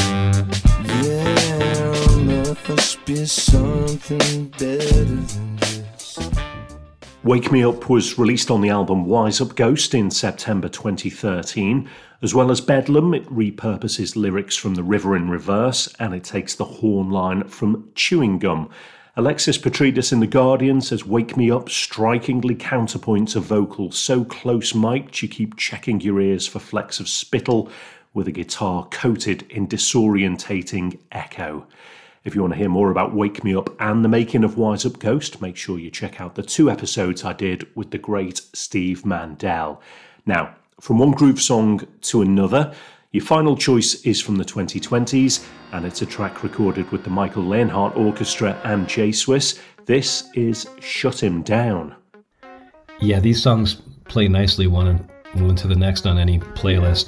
There must be something better than this. Wake Me Up was released on the album Wise Up Ghost in September twenty thirteen. As well as Bedlam, it repurposes lyrics from The River in Reverse and it takes the horn line from Chewing Gum. Alexis Petridis in The Guardian says Wake Me Up strikingly counterpoints a vocal so close-mic'd you keep checking your ears for flecks of spittle with a guitar coated in disorientating echo. If you want to hear more about Wake Me Up and the making of Wise Up Ghost, make sure you check out the two episodes I did with the great Steve Mandel. Now, from one groove song to another, your final choice is from the twenty twenties, and it's a track recorded with the Michael Leonhardt Orchestra and J-Swiss. This is Shut Him Down. Yeah, these songs play nicely one into the next on any playlist.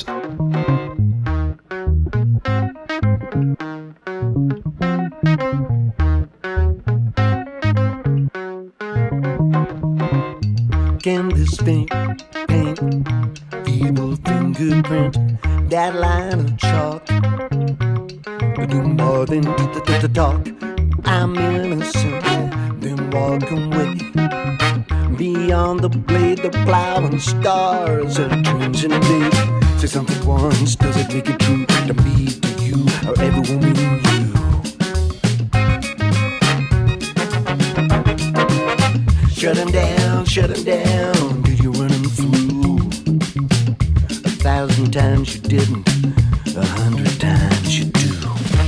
Can this paint, paint, feeble fingerprint, that line of chalk, do more than to talk. I'm innocent, then walk away. Beyond the blade, the plow and stars that turns in a day. Say something once, does it make it true? To me, to you, or every woman you. Shut him down, shut him down, till you run him through. A thousand times you didn't, a hundred times you do.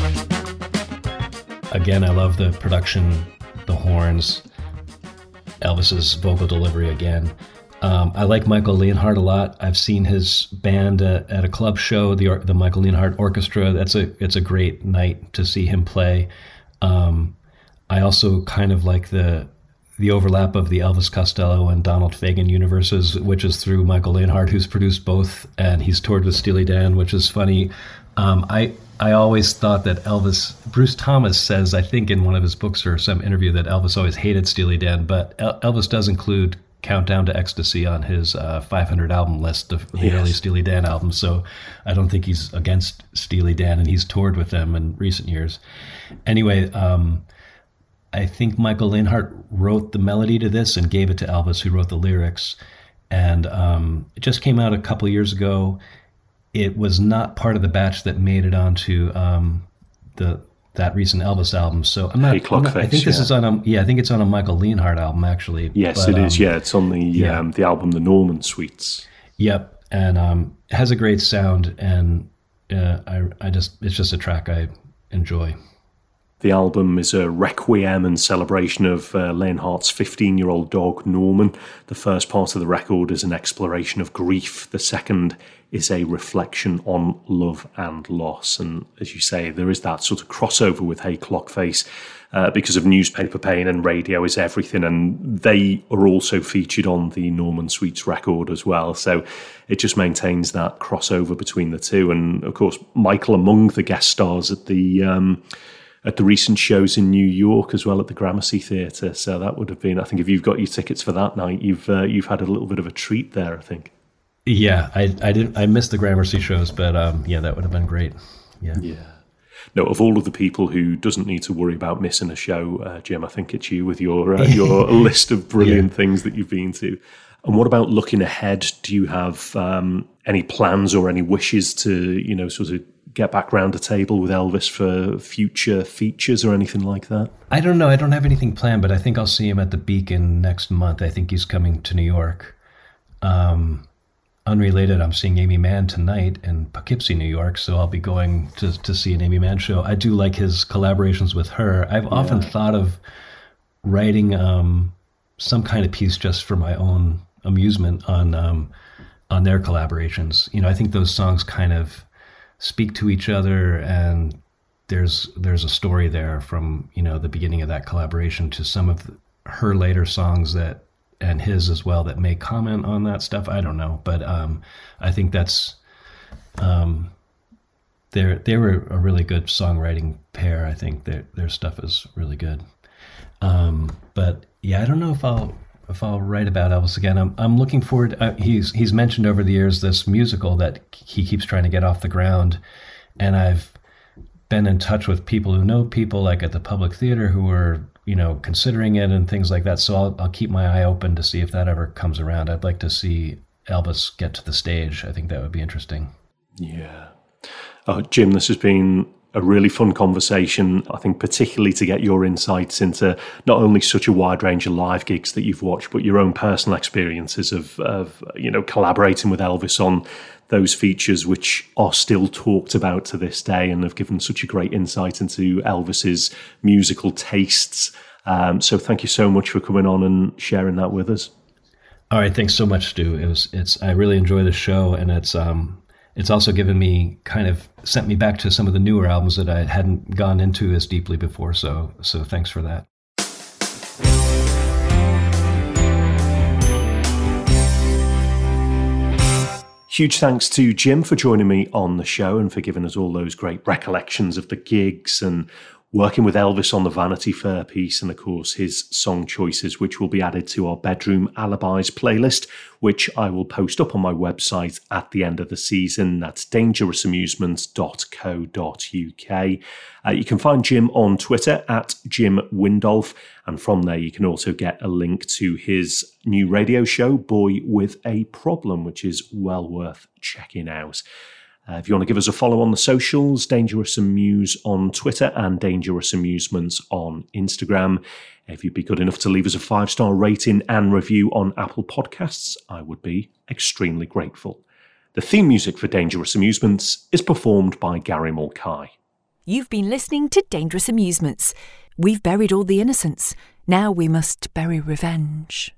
Again, I love the production, the horns, Elvis's vocal delivery again. Um, I like Michael Leonhardt a lot. I've seen his band uh, at a club show, the the Michael Leonhardt Orchestra. That's a it's a great night to see him play. Um, I also kind of like the the overlap of the Elvis Costello and Donald Fagen universes, which is through Michael Leonhardt, who's produced both, and he's toured with Steely Dan, which is funny. Um, I I always thought that Elvis, Bruce Thomas says, I think in one of his books or some interview, that Elvis always hated Steely Dan, but El- Elvis does include Countdown to Ecstasy on his uh, five hundred album list of the yes. early Steely Dan albums, so I don't think he's against Steely Dan, and he's toured with them in recent years. Anyway, um, I think Michael Leonhardt wrote the melody to this and gave it to Elvis, who wrote the lyrics. And um, it just came out a couple of years ago. it was not part of the batch that made it onto um, the that recent Elvis album. So I'm not. Hey, I'm not I think this yeah. is on a yeah. I think it's on a Michael Leonhardt album actually. Yes, but, it is. um, Yeah, it's on the yeah. um, the album The Norman Suites. Yep, and um, it has a great sound, and uh, I I just it's just a track I enjoy. The album is a requiem and celebration of uh, Leonhardt's fifteen-year-old dog, Norman. The first part of the record is an exploration of grief. The second is a reflection on love and loss. And as you say, there is that sort of crossover with Hey Clockface uh, because of Newspaper Pain and Radio is Everything. And they are also featured on the Norman Suites record as well. So it just maintains that crossover between the two. And of course, Michael among the guest stars at the... Um, at the recent shows in New York as well at the Gramercy Theatre. So that would have been, I think if you've got your tickets for that night, you've uh, you've had a little bit of a treat there, I think. Yeah, I I didn't I missed the Gramercy shows, but um, yeah, that would have been great. Yeah. Yeah. No, of all of the people who doesn't need to worry about missing a show, uh, Jim, I think it's you with your uh, your list of brilliant yeah. things that you've been to. And what about looking ahead? Do you have um, any plans or any wishes to, you know, sort of get back round the table with Elvis for future features or anything like that? I don't know. I don't have anything planned, but I think I'll see him at the Beacon next month. I think he's coming to New York. Um, unrelated, I'm seeing Amy Mann tonight in Poughkeepsie, New York, so I'll be going to to see an Amy Mann show. I do like his collaborations with her. I've yeah. often thought of writing um, some kind of piece just for my own amusement on um, on their collaborations. You know, I think those songs kind of speak to each other, and there's there's a story there from, you know, the beginning of that collaboration to some of the, her later songs that, and his as well, that may comment on that stuff. I don't know, but um, I think that's um, they're they were a really good songwriting pair. I think their their stuff is really good. Um, but yeah, I don't know if I'll if I'll write about Elvis again. I'm I'm looking forward. Uh, he's he's mentioned over the years this musical that he keeps trying to get off the ground, and I've been in touch with people who know people like at the Public Theater who are, you know, considering it and things like that. So I'll I'll keep my eye open to see if that ever comes around. I'd like to see Elvis get to the stage. I think that would be interesting. Yeah. Oh, Jim, this has been a really fun conversation, I think, particularly to get your insights into not only such a wide range of live gigs that you've watched, but your own personal experiences of, of you know, collaborating with Elvis on those features which are still talked about to this day and have given such a great insight into Elvis's musical tastes. Um, so thank you so much for coming on and sharing that with us. All right, thanks so much, Stu. It was, it's, I really enjoy the show, and it's, um, it's also given me kind of sent me back to some of the newer albums that I hadn't gone into as deeply before. So, so thanks for that. Huge thanks to Jim for joining me on the show and for giving us all those great recollections of the gigs and working with Elvis on the Vanity Fair piece, and of course his song choices, which will be added to our Bedroom Alibis playlist, which I will post up on my website at the end of the season. That's dangerous amusements dot co dot uk. Uh, you can find Jim on Twitter at Jim Windolf, and from there you can also get a link to his new radio show, Boy with a Problem, which is well worth checking out. Uh, if you want to give us a follow on the socials, Dangerous Amuse on Twitter and Dangerous Amusements on Instagram. If you'd be good enough to leave us a five-star rating and review on Apple Podcasts, I would be extremely grateful. The theme music for Dangerous Amusements is performed by Gary Mulcahy. You've been listening to Dangerous Amusements. We've buried all the innocents. Now we must bury revenge.